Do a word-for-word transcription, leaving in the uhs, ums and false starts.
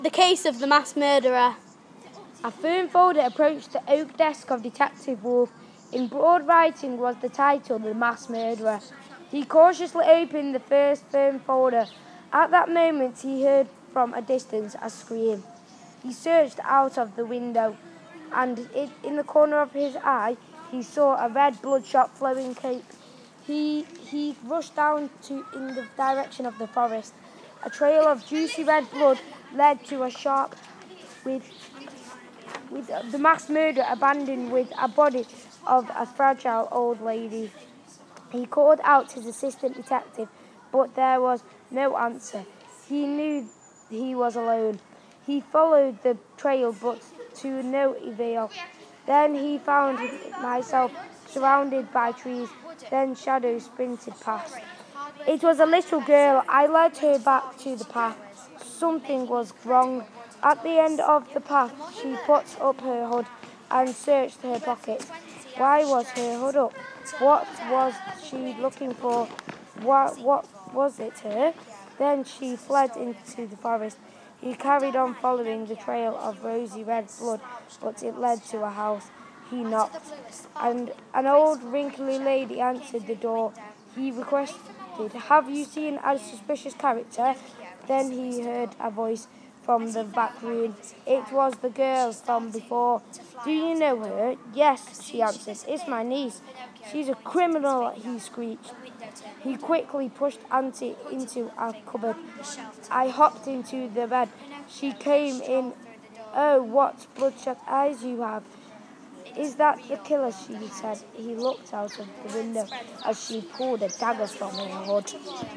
The case of the mass murderer. A firm folder approached the oak desk of Detective Wolf. In broad writing was the title, The Mass Murderer. He cautiously opened the first firm folder. At that moment he heard from a distance a scream. He searched out of the window, and it, in the corner of his eye he saw a red bloodshot flowing cape. He, he rushed down to in the direction of the forest. A trail of juicy red blood led to a shop with, with the mass murder abandoned with a body of a fragile old lady. He called out his assistant detective, but there was no answer. He knew he was alone. He followed the trail, but to no avail. Then he found himself surrounded by trees. Then shadows sprinted past. It was a little girl. I led her back to the path. Something was wrong. At the end of the path, she put up her hood and searched her pockets. Why was her hood up? What was she looking for? What, what was it her? Then she fled into the forest. He carried on following the trail of rosy red blood, but it led to a house. He knocked, and an old wrinkly lady answered the door. He requested, "Have you seen a suspicious character?" Then he heard a voice from the back room. It was the girl from before. "Do you know her?" "Yes," she answered. "It's my niece." "She's a criminal," he screeched. He quickly pushed Auntie into a cupboard. I hopped into the bed. She came in. "Oh, what bloodshot eyes you have." "Is that the killer?" she said. He looked out of the window as she pulled a dagger from her hood.